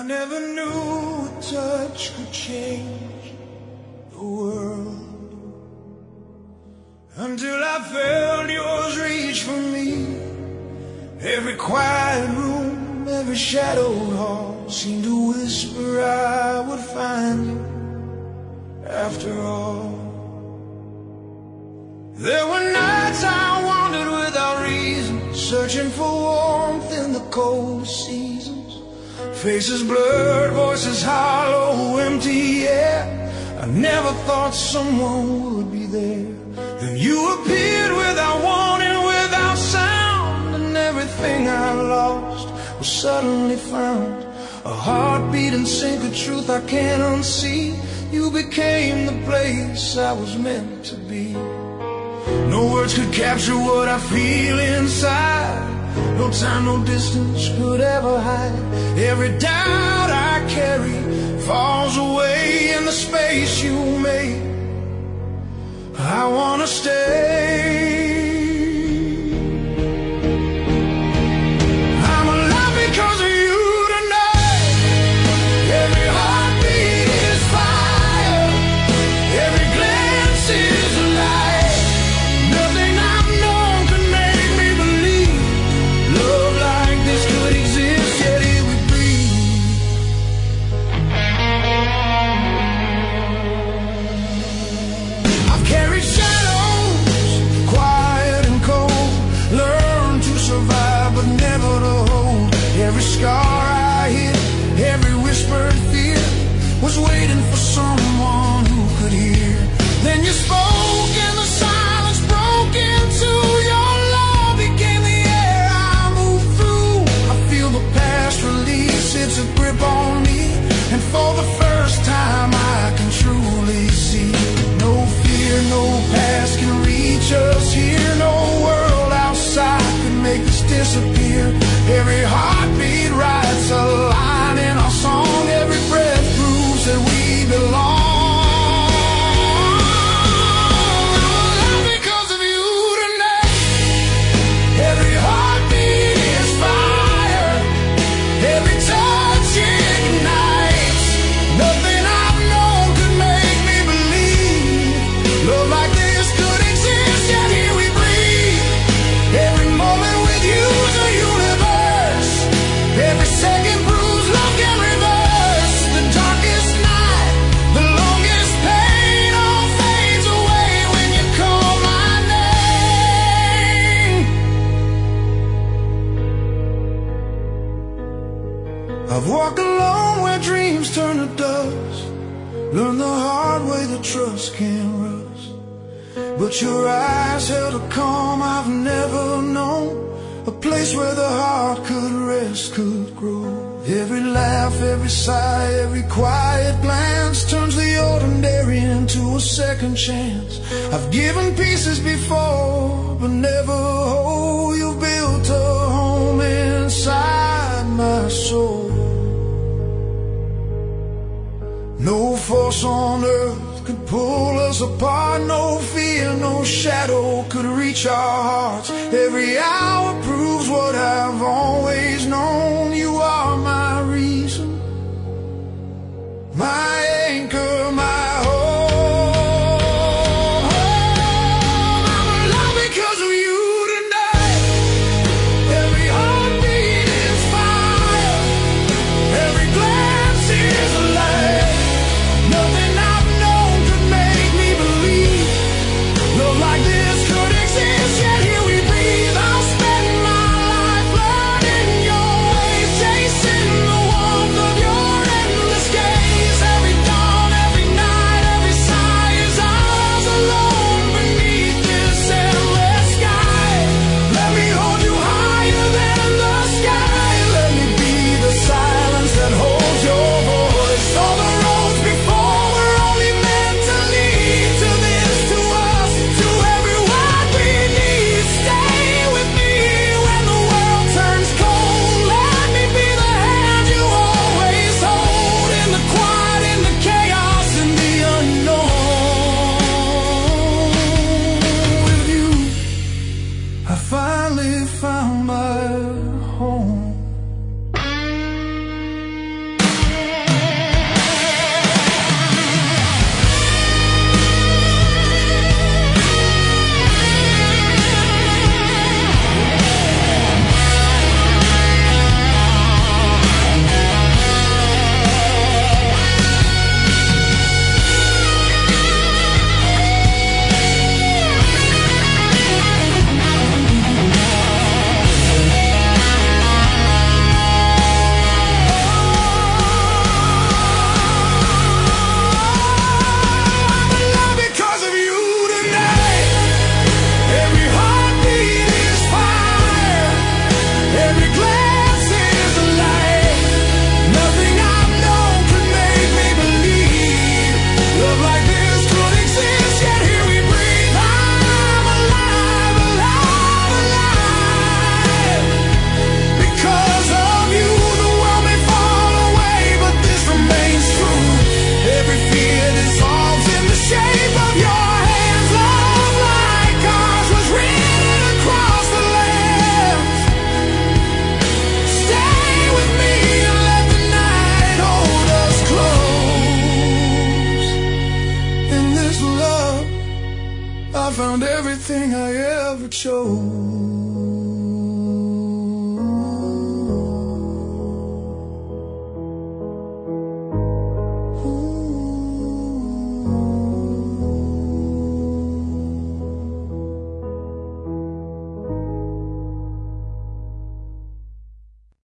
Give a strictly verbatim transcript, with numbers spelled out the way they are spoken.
never knew a touch could change the world until I felt yours reach for me. Every quiet room, every shadowed hall seemed to whisper I would find you after all. There were nights I wandered without reason, searching for warmth in the cold seasons. Faces blurred, voices hollow, empty air. I never thought someone would be there. Then you appeared without warning, without sound, and everything I lost was suddenly found. A heartbeat in sync, a truth I can't unsee. You became the place I was meant to be. No words could capture what I feel inside. No time, no distance could ever hide. Every doubt I carry falls away in the space you made. I wanna stay. I'm alive because of you tonight. Every heartbeat is fire. Every glance is a light. Nothing I've known could make me believe love like this could exist, yet here we breathe. I've carried shadows, quiet and cold, learned to survive but never to hold. Every scar I hid, every whispered fear was waiting for someone who could hear. Then you spoke and the silence broke into your love became the air I moved through. I feel the past release its grip on me, and for the first time I can truly see. No fear, no past can reach us here. No world outside can make us disappear. Every heartbeat writes a line in our song. Every breath proves that we belong. I've walked alone where dreams turn to dust, learned the hard way that trust can't rust. But your eyes held a calm I've never known, a place where the heart could rest, could grow. Every laugh, every sigh, every quiet glance turns the ordinary into a second chance. I've given pieces before, but never whole. You've built a home inside my soul. No force on earth could pull us apart. No fear, no shadow could reach our hearts. Every hour proves what I've always known. You are my reason, my anchor, my home. I'm alive because of you tonight. Every heartbeat is fire. Every glance is a light. Nothing I've known could make me believe love like this could exist, yet here we breathe. I'll spend my life learning your ways, chasing found everything I ever chose.